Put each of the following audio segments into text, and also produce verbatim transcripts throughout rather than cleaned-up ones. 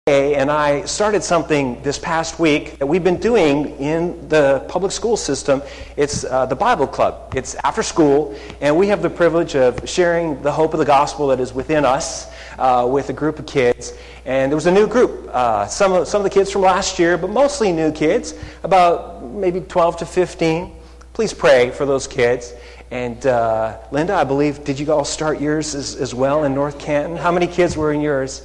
And I started something this past week that we've been doing in the public school system. It's uh, the Bible Club. It's after school, and we have the privilege of sharing the hope of the gospel that is within us uh, with a group of kids. And there was a new group, uh, some of, some of the kids from last year, but mostly new kids, about maybe twelve to fifteen. Please pray for those kids. And uh, Linda, I believe, did you all start yours as, as well in North Canton? How many kids were in yours?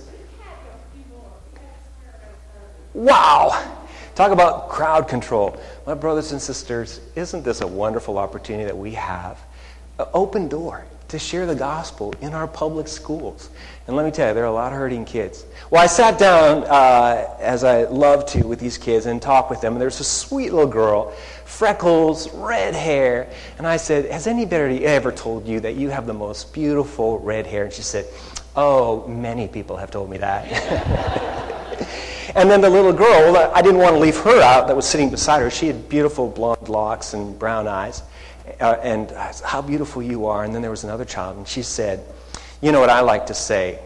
Wow! Talk about crowd control. My brothers and sisters, isn't this a wonderful opportunity that we have? An open door to share the gospel in our public schools. And let me tell you, there are a lot of hurting kids. Well, I sat down, uh, as I love to, with these kids and talk with them. And there's a sweet little girl, freckles, red hair. And I said, has anybody ever told you that you have the most beautiful red hair? And she said, oh, many people have told me that. And then the little girl, well, I didn't want to leave her out that was sitting beside her. She had beautiful blonde locks and brown eyes. Uh, and I said, how beautiful you are. And then there was another child, and she said, you know what I like to say?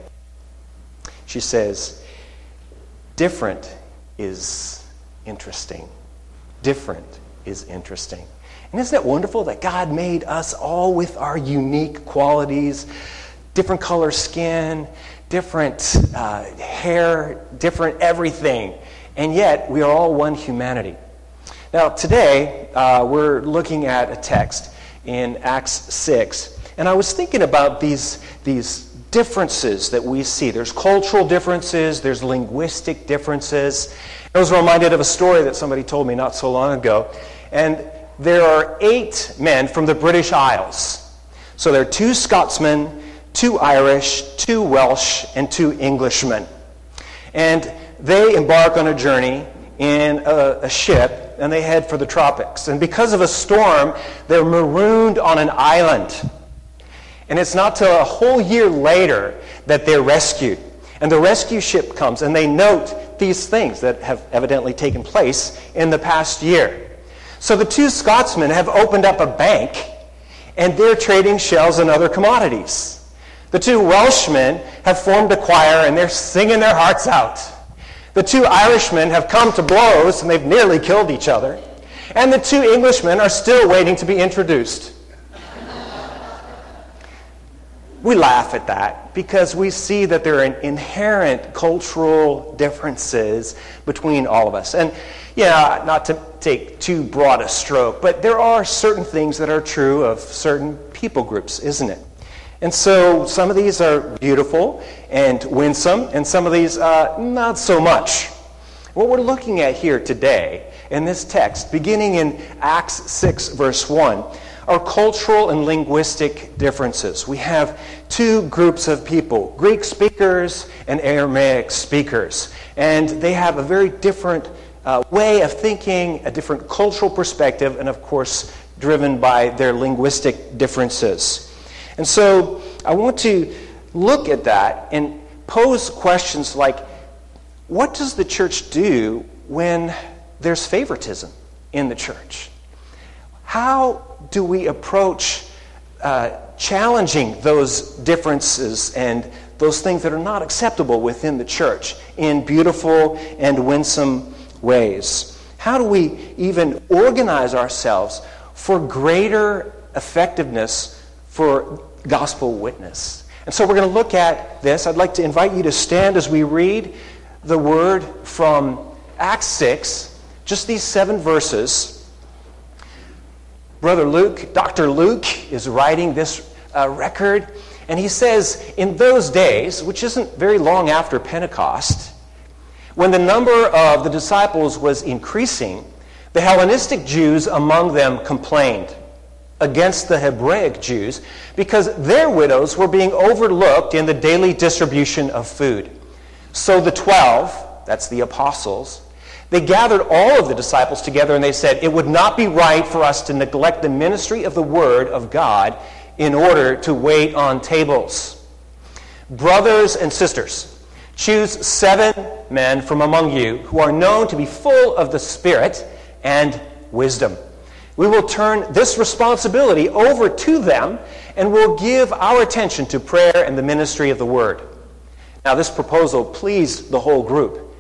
She says, different is interesting. Different is interesting. And isn't it wonderful that God made us all with our unique qualities, different color skin, different uh, hair, different everything, and yet we are all one humanity. Now today, uh, we're looking at a text in Acts six, and I was thinking about these, these differences that we see. There's cultural differences, there's linguistic differences. I was reminded of a story that somebody told me not so long ago, and there are eight men from the British Isles. So there are two Scotsmen, two Irish, two Welsh, and two Englishmen. And they embark on a journey in a, a ship, and they head for the tropics. And because of a storm, they're marooned on an island. And it's not till a whole year later that they're rescued. And the rescue ship comes, and they note these things that have evidently taken place in the past year. So the two Scotsmen have opened up a bank, and they're trading shells and other commodities. The two Welshmen have formed a choir, and they're singing their hearts out. The two Irishmen have come to blows, and they've nearly killed each other. And the two Englishmen are still waiting to be introduced. We laugh at that because we see that there are inherent cultural differences between all of us. And, yeah, not to take too broad a stroke, but there are certain things that are true of certain people groups, isn't it? And so some of these are beautiful and winsome, and some of these uh, not so much. What we're looking at here today in this text, beginning in Acts six, verse one, are cultural and linguistic differences. We have two groups of people, Greek speakers and Aramaic speakers. And they have a very different uh, way of thinking, a different cultural perspective, and of course, driven by their linguistic differences. And so I want to look at that and pose questions like, what does the church do when there's favoritism in the church? How do we approach uh, challenging those differences and those things that are not acceptable within the church in beautiful and winsome ways? How do we even organize ourselves for greater effectiveness for gospel witness? And so we're going to look at this. I'd like to invite you to stand as we read the word from Acts six, just these seven verses. Brother Luke, Doctor Luke, is writing this uh, record, and he says, in those days, which isn't very long after Pentecost, when the number of the disciples was increasing, the Hellenistic Jews among them complained against the Hebraic Jews because their widows were being overlooked in the daily distribution of food. So the twelve, that's the apostles, they gathered all of the disciples together and they said, it would not be right for us to neglect the ministry of the word of God in order to wait on tables. Brothers and sisters, choose seven men from among you who are known to be full of the Spirit and wisdom. We will turn this responsibility over to them, and we'll give our attention to prayer and the ministry of the word. Now, this proposal pleased the whole group,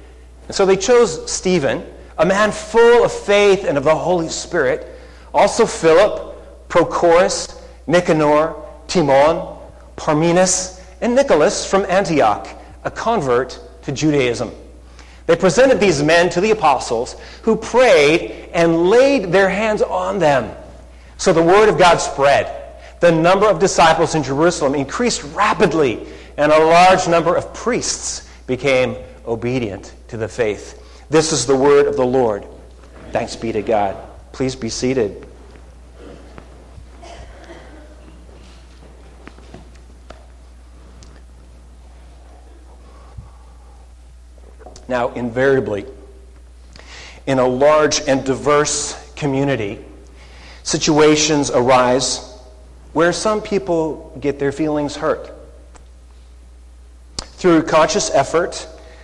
And so they chose Stephen, a man full of faith and of the Holy Spirit, also Philip, Prochorus, Nicanor, Timon, Parmenas, and Nicholas from Antioch, a convert to Judaism. They presented these men to the apostles, who prayed and laid their hands on them. So the word of God spread. The number of disciples in Jerusalem increased rapidly, and a large number of priests became obedient to the faith. This is the word of the Lord. Thanks be to God. Please be seated. Now, invariably, in a large and diverse community, situations arise where some people get their feelings hurt. Through conscious effort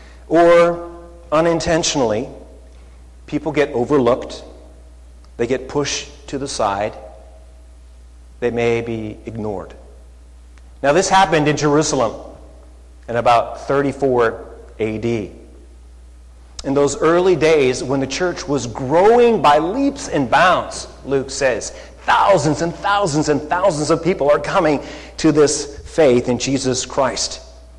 or unintentionally, people get overlooked, they get pushed to the side, they may be ignored. Now, this happened in Jerusalem in about thirty-four A D In those early days when the church was growing by leaps and bounds, Luke says, thousands and thousands and thousands of people are coming to this faith in Jesus Christ.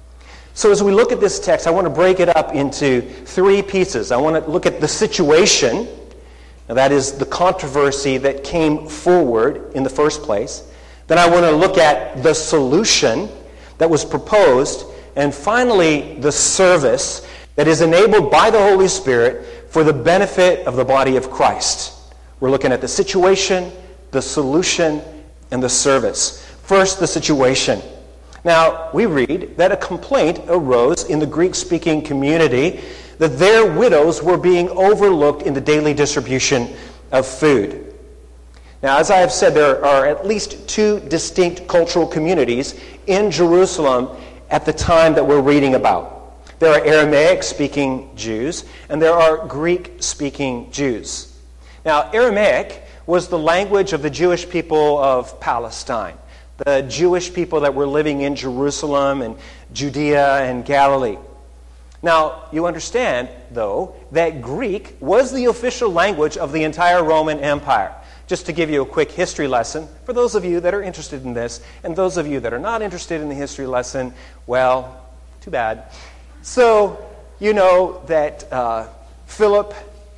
So as we look at this text, I want to break it up into three pieces. I want to look at the situation. Now, that is the controversy that came forward in the first place. Then I want to look at the solution that was proposed. And finally, the service that is enabled by the Holy Spirit for the benefit of the body of Christ. We're looking at the situation, the solution, and the service. First, the situation. Now, we read that a complaint arose in the Greek-speaking community that their widows were being overlooked in the daily distribution of food. Now, as I have said, there are at least two distinct cultural communities in Jerusalem at the time that we're reading about. There are Aramaic-speaking Jews, and there are Greek-speaking Jews. Now, Aramaic was the language of the Jewish people of Palestine, the Jewish people that were living in Jerusalem and Judea and Galilee. Now, you understand, though, that Greek was the official language of the entire Roman Empire. Just to give you a quick history lesson, for those of you that are interested in this, and those of you that are not interested in the history lesson, well, too bad. So, you know that uh, Philip,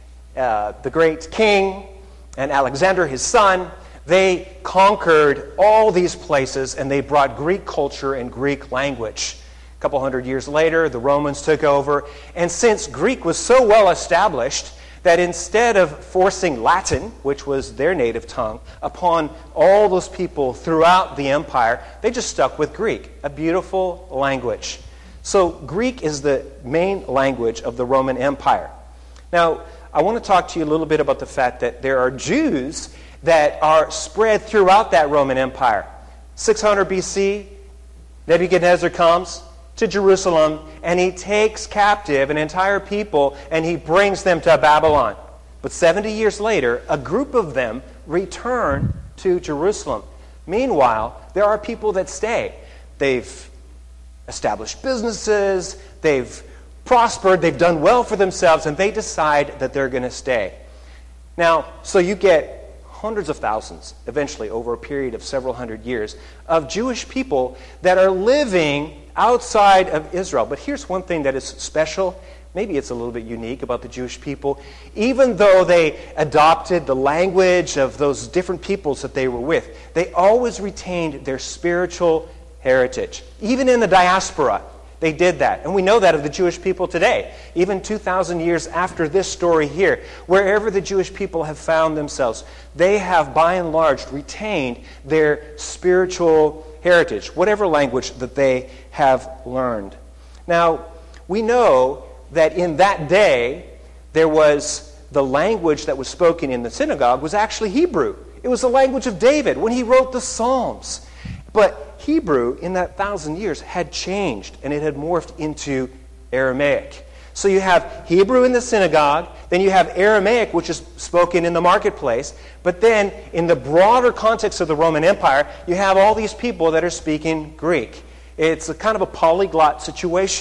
uh, the great king, and Alexander, his son, they conquered all these places and they brought Greek culture and Greek language. A couple hundred years later, the Romans took over. And since Greek was so well established that instead of forcing Latin, which was their native tongue, upon all those people throughout the empire, they just stuck with Greek, a beautiful language. So Greek is the main language of the Roman Empire. Now, I want to talk to you a little bit about the fact that there are Jews that are spread throughout that Roman Empire. six hundred B C, Nebuchadnezzar comes to Jerusalem and he takes captive an entire people and he brings them to Babylon. But seventy years later, a group of them return to Jerusalem. Meanwhile, there are people that stay. They've established businesses, they've prospered, they've done well for themselves, and they decide that they're going to stay. Now, so you get hundreds of thousands, eventually over a period of several hundred years, of Jewish people that are living outside of Israel. But here's one thing that is special, maybe it's a little bit unique about the Jewish people. Even though they adopted the language of those different peoples that they were with, they always retained their spiritual heritage. Even in the diaspora, they did that. And we know that of the Jewish people today. Even two thousand years after this story here, wherever the Jewish people have found themselves, they have by and large retained their spiritual heritage, whatever language that they have learned. Now, we know that in that day, there was the language that was spoken in the synagogue was actually Hebrew. It was the language of David when he wrote the Psalms. But Hebrew, in that thousand years, had changed, and it had morphed into Aramaic. So you have Hebrew in the synagogue, then you have Aramaic, which is spoken in the marketplace, but then in the broader context of the Roman Empire, you have all these people that are speaking Greek. It's a kind of a polyglot situation.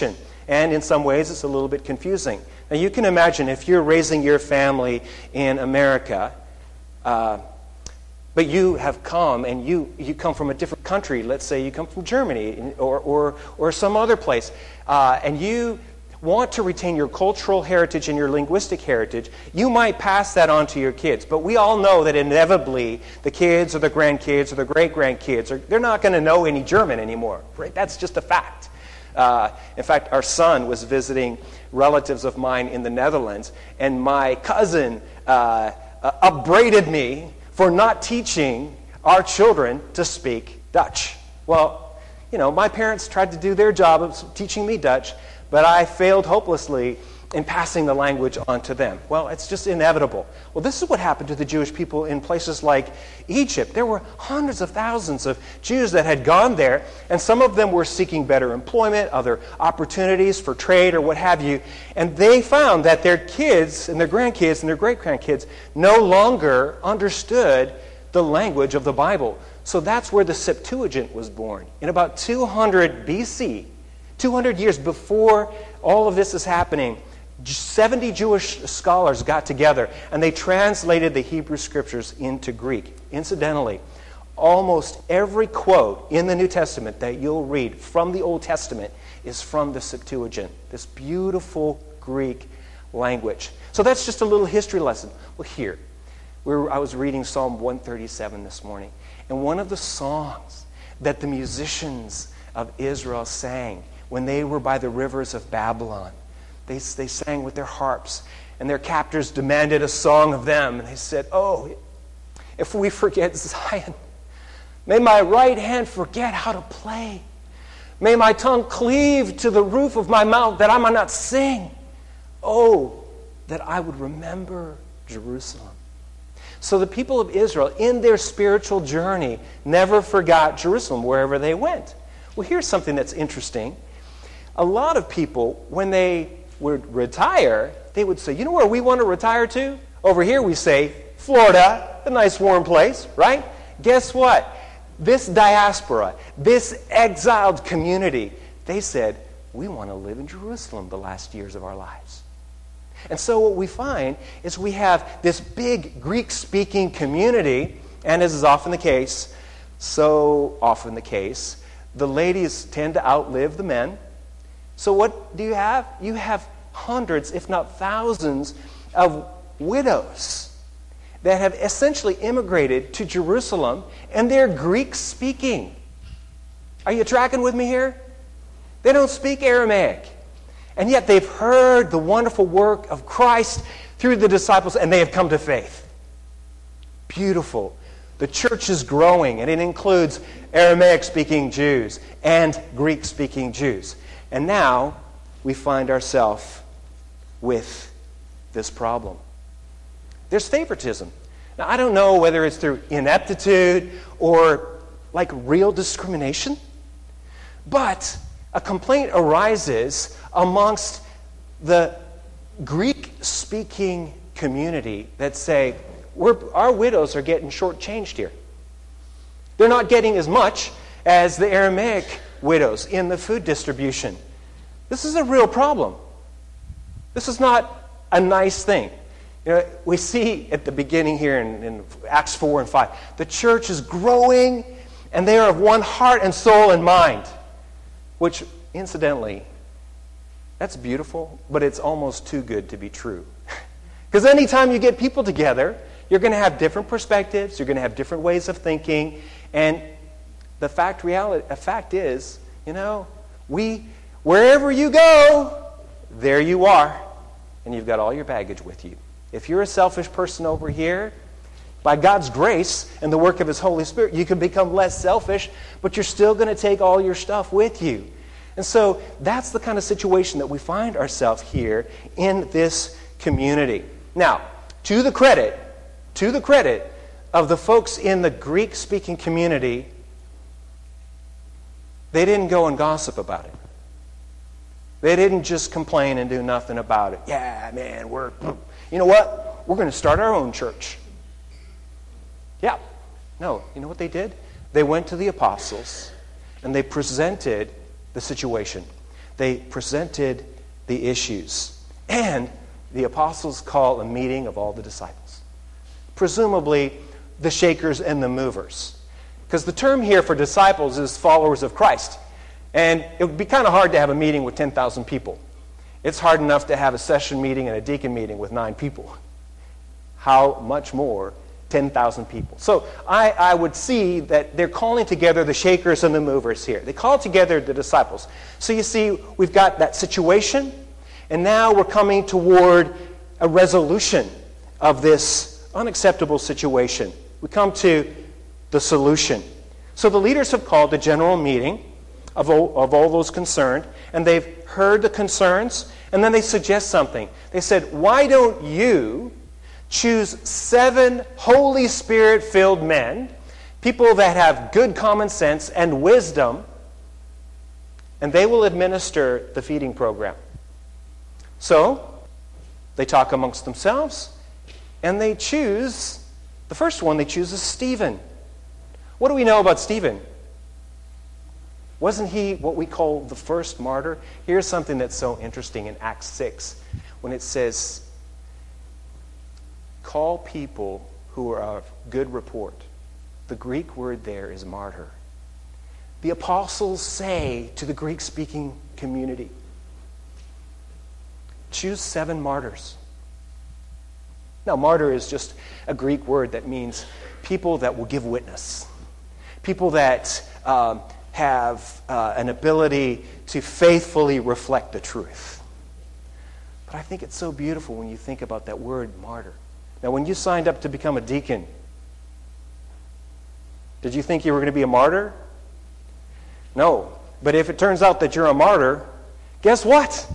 And in some ways, it's a little bit confusing. Now, you can imagine if you're raising your family in America, uh, but you have come and you, you come from a different country. Let's say you come from Germany or, or, or some other place, uh, and you want to retain your cultural heritage and your linguistic heritage, you might pass that on to your kids. But we all know that inevitably the kids or the grandkids or the great-grandkids, are, they're not going to know any German anymore. Right? That's just a fact. Uh, in fact, our son was visiting relatives of mine in the Netherlands, and my cousin uh, uh, upbraided me for not teaching our children to speak Dutch. Well, you know, my parents tried to do their job of teaching me Dutch, but I failed hopelessly in passing the language on to them. Well, it's just inevitable. Well, this is what happened to the Jewish people in places like Egypt. There were hundreds of thousands of Jews that had gone there, and some of them were seeking better employment, other opportunities for trade or what have you, and they found that their kids and their grandkids and their great-grandkids no longer understood the language of the Bible. So that's where the Septuagint was born. In about two hundred B C, two hundred years before all of this is happening, seventy Jewish scholars got together and they translated the Hebrew Scriptures into Greek. Incidentally, almost every quote in the New Testament that you'll read from the Old Testament is from the Septuagint, this beautiful Greek language. So that's just a little history lesson. Well, here, we were, I was reading Psalm one thirty-seven this morning, and one of the songs that the musicians of Israel sang when they were by the rivers of Babylon, they, they sang with their harps, and their captors demanded a song of them. And they said, oh, if we forget Zion, may my right hand forget how to play. May my tongue cleave to the roof of my mouth that I might not sing. Oh, that I would remember Jerusalem. So the people of Israel, in their spiritual journey, never forgot Jerusalem wherever they went. Well, here's something that's interesting. A lot of people, when they would retire, they would say, you know where we want to retire to? Over here we say, Florida, a nice warm place, right? Guess what? This diaspora, this exiled community, they said, we want to live in Jerusalem the last years of our lives. And so what we find is we have this big Greek-speaking community, and as is often the case, so often the case, the ladies tend to outlive the men. So what do you have? You have hundreds, if not thousands, of widows that have essentially immigrated to Jerusalem, and they're Greek-speaking. Are you tracking with me here? They don't speak Aramaic. And yet they've heard the wonderful work of Christ through the disciples, and they have come to faith. Beautiful. The church is growing, and it includes Aramaic-speaking Jews and Greek-speaking Jews. And now we find ourselves with this problem. There's favoritism. Now, I don't know whether it's through ineptitude or like real discrimination, but a complaint arises amongst the Greek-speaking community that say, We're, our widows are getting shortchanged here. They're not getting as much as the Aramaic widows in the food distribution. This is a real problem. This is not a nice thing. You know, we see at the beginning here in, in Acts four and five, the church is growing, and they are of one heart and soul and mind, which, incidentally, that's beautiful, but it's almost too good to be true. Because anytime you get people together, you're going to have different perspectives, you're going to have different ways of thinking, and the fact reality, a fact is, you know, we, wherever you go, there you are, and you've got all your baggage with you. If you're a selfish person over here, by God's grace and the work of His Holy Spirit, you can become less selfish, but you're still going to take all your stuff with you. And so that's the kind of situation that we find ourselves here in this community. Now, to the credit, to the credit of the folks in the Greek-speaking community, they didn't go and gossip about it. They didn't just complain and do nothing about it. Yeah, man, we're, you know what? We're going to start our own church. Yeah. No, you know what they did? They went to the apostles and they presented the situation. They presented the issues. And the apostles call a meeting of all the disciples. Presumably, the shakers and the movers. Because the term here for disciples is followers of Christ. And it would be kind of hard to have a meeting with ten thousand people. It's hard enough to have a session meeting and a deacon meeting with nine people. How much more ten thousand people? So I, I would see that they're calling together the shakers and the movers here. They call together the disciples. So you see, we've got that situation, and now we're coming toward a resolution of this unacceptable situation. We come to the solution. So the leaders have called a general meeting of all, of all those concerned, and they've heard the concerns, and then they suggest something. They said, why don't you choose seven Holy Spirit-filled men, people that have good common sense and wisdom, and they will administer the feeding program. So, they talk amongst themselves, and they choose, the first one they choose is Stephen. What do we know about Stephen? Wasn't he what we call the first martyr? Here's something that's so interesting in Acts six, when it says, call people who are of good report. The Greek word there is martyr. The apostles say to the Greek-speaking community, choose seven martyrs. Now, martyr is just a Greek word that means people that will give witness. People that um, have uh, an ability to faithfully reflect the truth. But I think it's so beautiful when you think about that word martyr. Now, when you signed up to become a deacon, did you think you were going to be a martyr? No. But if it turns out that you're a martyr, guess what?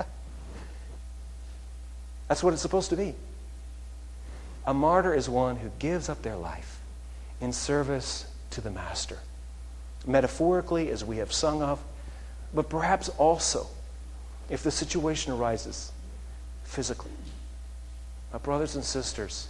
That's what it's supposed to be. A martyr is one who gives up their life in service to the Master. Metaphorically, as we have sung of, but perhaps also, if the situation arises, physically. My brothers and sisters,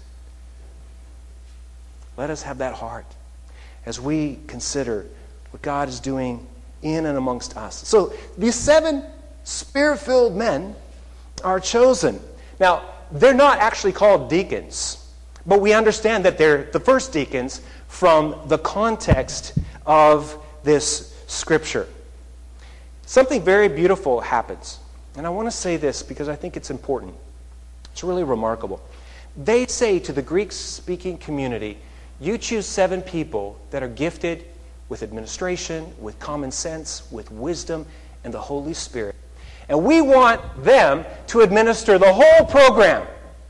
let us have that heart as we consider what God is doing in and amongst us. So these seven Spirit-filled men are chosen. Now, they're not actually called deacons, but we understand that they're the first deacons from the context of this scripture. Something very beautiful happens. And I want to say this because I think it's important. It's really remarkable. They say to the Greek-speaking community, you choose seven people that are gifted with administration, with common sense, with wisdom, and the Holy Spirit. And we want them to administer the whole program.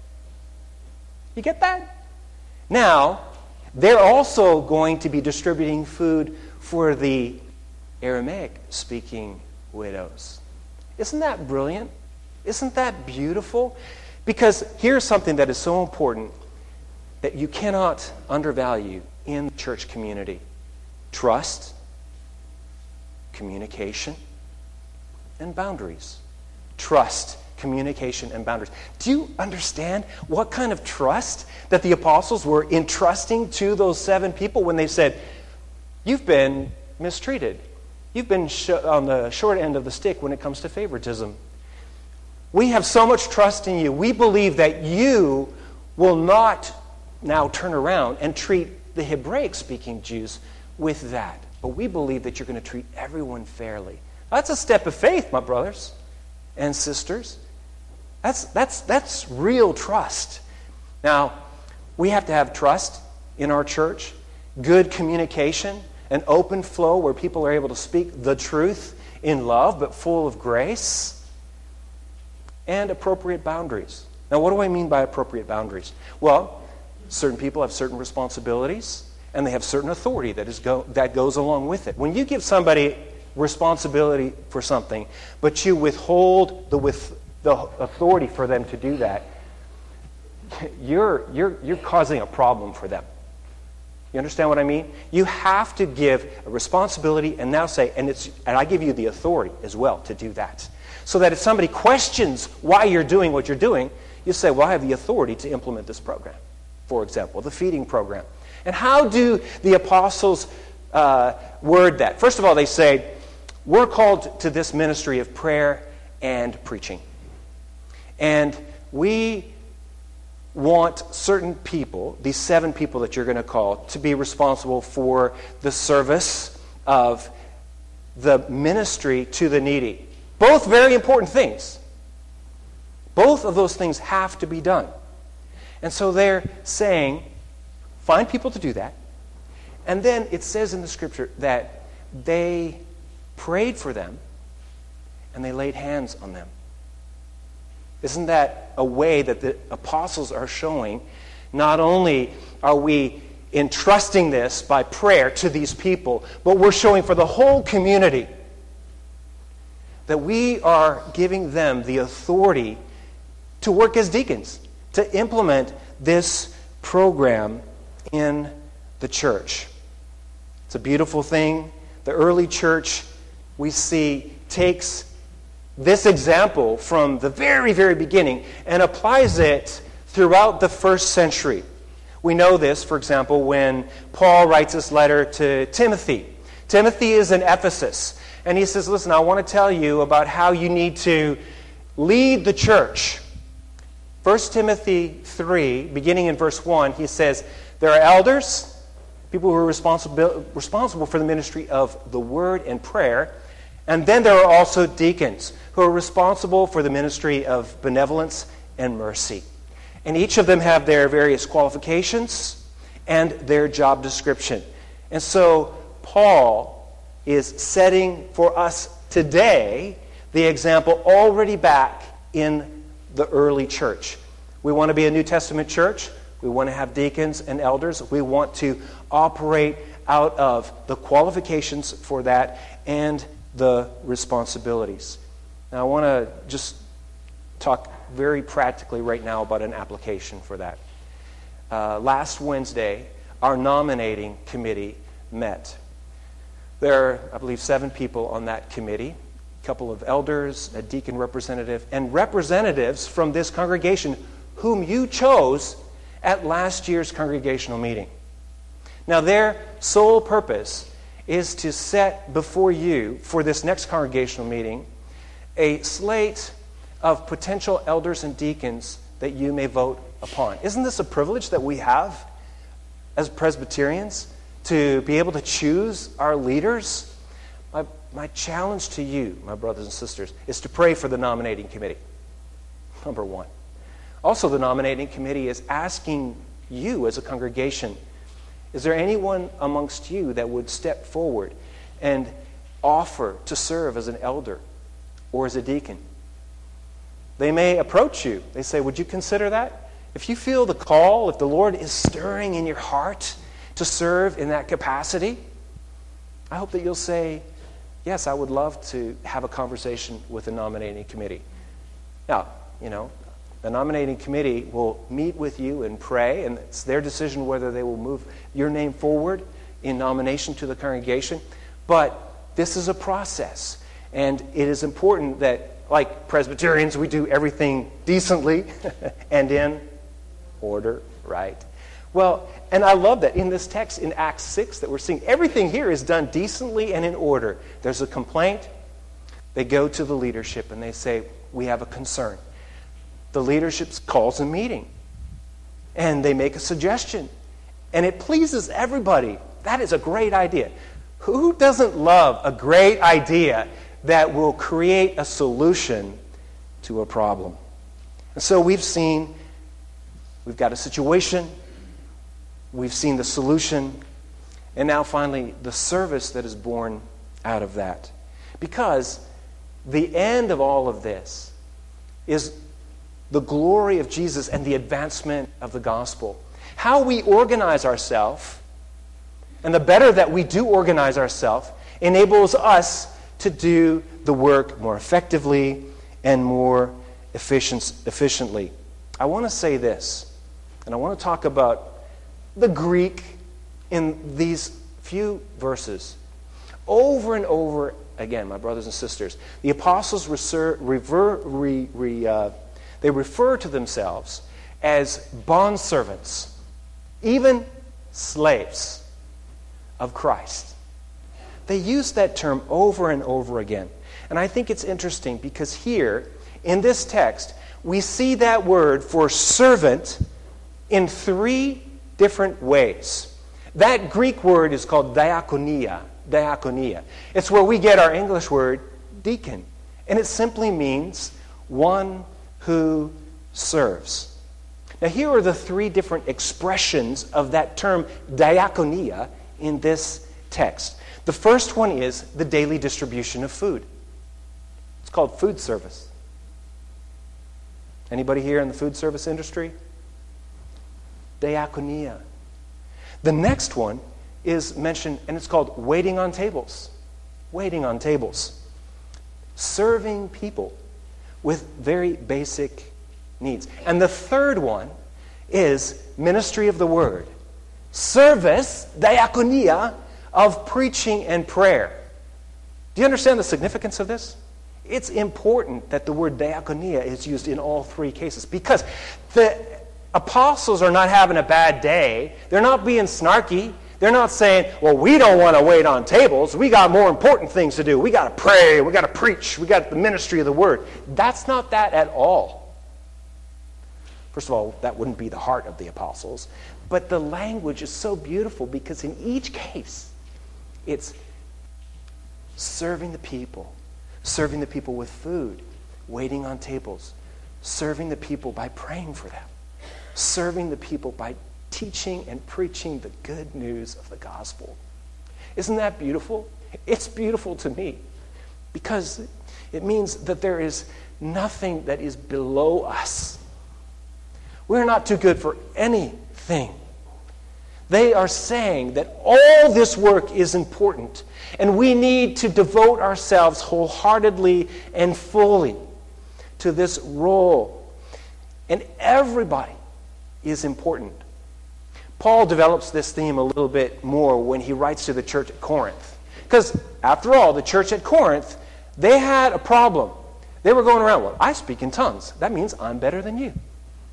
You get that? Now, they're also going to be distributing food for the Aramaic-speaking widows. Isn't that brilliant? Isn't that beautiful? Because here's something that is so important that you cannot undervalue in the church community. Trust, communication, and boundaries. Trust, communication, and boundaries. Do you understand what kind of trust that the apostles were entrusting to those seven people when they said, you've been mistreated. You've been sh- on the short end of the stick when it comes to favoritism. We have so much trust in you. We believe that you will not now turn around and treat the Hebraic-speaking Jews with that. But we believe that you're going to treat everyone fairly. That's a step of faith, my brothers and sisters. That's, that's, that's real trust. Now, we have to have trust in our church, good communication, an open flow where people are able to speak the truth in love but full of grace, and appropriate boundaries. Now, what do I mean by appropriate boundaries? Well, certain people have certain responsibilities, and they have certain authority that is go, that goes along with it. When you give somebody responsibility for something, but you withhold the with the authority for them to do that, you're you're you're causing a problem for them. You understand what I mean? You have to give a responsibility and now say, and it's and I give you the authority as well to do that. So that if somebody questions why you're doing what you're doing, you say, well, I have the authority to implement this program. For example, the feeding program. And how do the apostles uh, word that? First of all, they say, we're called to this ministry of prayer and preaching. And we want certain people, these seven people that you're going to call, to be responsible for the service of the ministry to the needy. Both very important things. Both of those things have to be done. And so they're saying, find people to do that. And then it says in the scripture that they prayed for them and they laid hands on them. Isn't that a way that the apostles are showing? Not only are we entrusting this by prayer to these people, but we're showing for the whole community that we are giving them the authority to work as deacons, to implement this program in the church. It's a beautiful thing. The early church, we see, takes this example from the very, very beginning and applies it throughout the first century. We know this, for example, when Paul writes this letter to Timothy. Timothy is in Ephesus, and he says, listen, I want to tell you about how you need to lead the church. First Timothy three, beginning in verse one, he says, there are elders, people who are responsible, responsible for the ministry of the word and prayer, and then there are also deacons who are responsible for the ministry of benevolence and mercy. And each of them have their various qualifications and their job description. And so Paul is setting for us today the example already back in the early church. We want to be a New Testament church. We want to have deacons and elders. We want to operate out of the qualifications for that and the responsibilities. Now I want to just talk very practically right now about an application for that. Uh, last Wednesday, our nominating committee met. There are, I believe, seven people on that committee, a couple of elders, a deacon representative, and representatives from this congregation whom you chose at last year's congregational meeting. Now, their sole purpose is to set before you, for this next congregational meeting, a slate of potential elders and deacons that you may vote upon. Isn't this a privilege that we have as Presbyterians to be able to choose our leaders? My, my challenge to you, my brothers and sisters, is to pray for the nominating committee, number one. Also, the nominating committee is asking you as a congregation, is there anyone amongst you that would step forward and offer to serve as an elder or as a deacon? They may approach you. They say, would you consider that? If you feel the call, if the Lord is stirring in your heart to serve in that capacity, I hope that you'll say, yes, I would love to have a conversation with the nominating committee. Now, you know, the nominating committee will meet with you and pray, and it's their decision whether they will move your name forward in nomination to the congregation. But this is a process, and it is important that, like Presbyterians, we do everything decently and in order, right? Well, and I love that in this text in Acts six that we're seeing, everything here is done decently and in order. There's a complaint. They go to the leadership and they say, we have a concern. The leadership calls a meeting and they make a suggestion. And it pleases everybody. That is a great idea. Who doesn't love a great idea that will create a solution to a problem? And so we've seen, we've got a situation, we've seen the solution, and now finally the service that is born out of that. Because the end of all of this is the glory of Jesus and the advancement of the gospel. How we organize ourselves, and the better that we do organize ourselves, enables us to do the work more effectively and more efficient, efficiently. I want to say this, and I want to talk about the Greek in these few verses. Over and over again, my brothers and sisters, the apostles reser, rever, re, re, uh, they refer to themselves as bondservants, even slaves of Christ. They use that term over and over again. And I think it's interesting because here, in this text, we see that word for servant in three different ways. That Greek word is called diakonia. Diakonia. It's where we get our English word deacon. And it simply means one who serves. Now here are the three different expressions of that term diakonia in this text. The first one is the daily distribution of food. It's called food service. Anybody here in the food service industry? Diakonia. The next one is mentioned, and it's called waiting on tables. Waiting on tables. Serving people with very basic needs. And the third one is ministry of the word. Service, diakonia, of preaching and prayer. Do you understand the significance of this? It's important that the word diakonia is used in all three cases because the apostles are not having a bad day. They're not being snarky. They're not saying, well, we don't want to wait on tables. We got more important things to do. We got to pray. We got to preach. We got the ministry of the word. That's not that at all. First of all, that wouldn't be the heart of the apostles. But the language is so beautiful because in each case, it's serving the people, serving the people with food, waiting on tables, serving the people by praying for them, serving the people by teaching and preaching the good news of the gospel. Isn't that beautiful? It's beautiful to me because it means that there is nothing that is below us. We're not too good for anything. They are saying that all this work is important and we need to devote ourselves wholeheartedly and fully to this role. And everybody is important. Paul develops this theme a little bit more when he writes to the church at Corinth. Because, after all, the church at Corinth, they had a problem. They were going around, well, I speak in tongues. That means I'm better than you.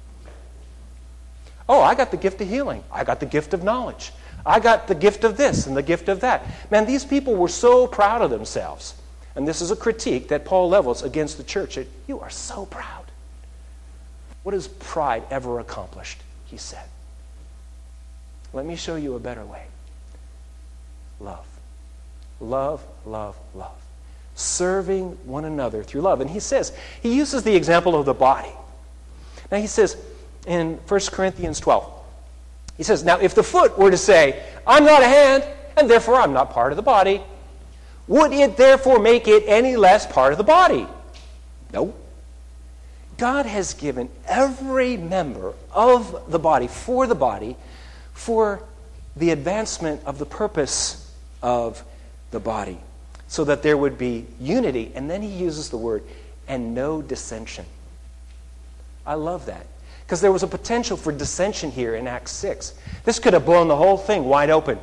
Oh, I got the gift of healing. I got the gift of knowledge. I got the gift of this and the gift of that. Man, these people were so proud of themselves. And this is a critique that Paul levels against the church. You are so proud. What has pride ever accomplished? He said. Let me show you a better way. Love. Love, love, love. Serving one another through love. And he says, he uses the example of the body. Now he says in First Corinthians twelve, he says, now if the foot were to say, I'm not a hand, and therefore I'm not part of the body, would it therefore make it any less part of the body? No. God has given every member of the body, for the body, for the advancement of the purpose of the body, so that there would be unity. And then he uses the word, and no dissension. I love that. Because there was a potential for dissension here in Acts six. This could have blown the whole thing wide open.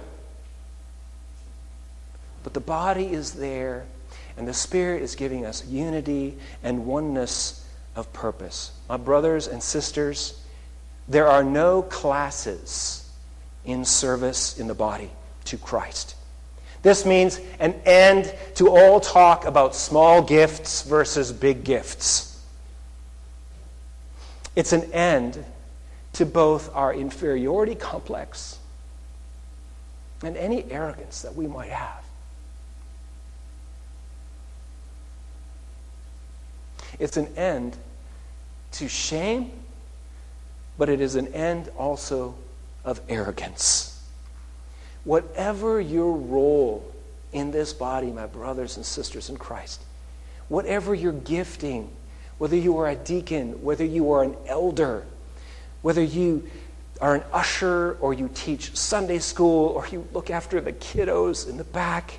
But the body is there, and the Spirit is giving us unity and oneness of purpose. My brothers and sisters, there are no classes in service in the body to Christ. This means an end to all talk about small gifts versus big gifts. It's an end to both our inferiority complex and any arrogance that we might have. It's an end to shame, but it is an end also of arrogance. Whatever your role in this body, my brothers and sisters in Christ, whatever your gifting, whether you are a deacon, whether you are an elder, whether you are an usher or you teach Sunday school or you look after the kiddos in the back,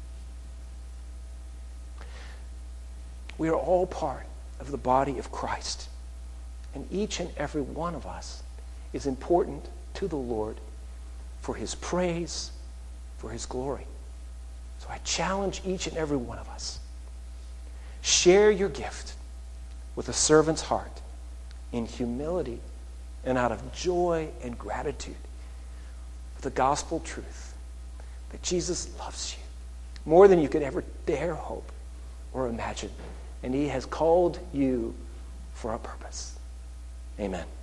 we are all part of the body of Christ. And each and every one of us is important to the Lord for His praise, for His glory. So I challenge each and every one of us. Share your gift with a servant's heart in humility and out of joy and gratitude for the gospel truth that Jesus loves you more than you could ever dare hope or imagine. And he has called you for a purpose. Amen.